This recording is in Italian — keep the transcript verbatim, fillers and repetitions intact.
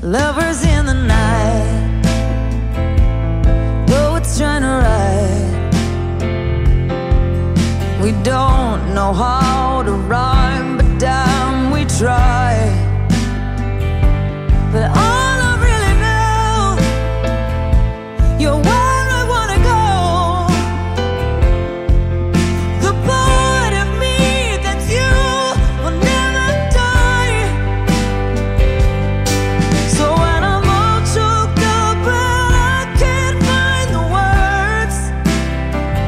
lovers in the night, poets trying to write. We don't know how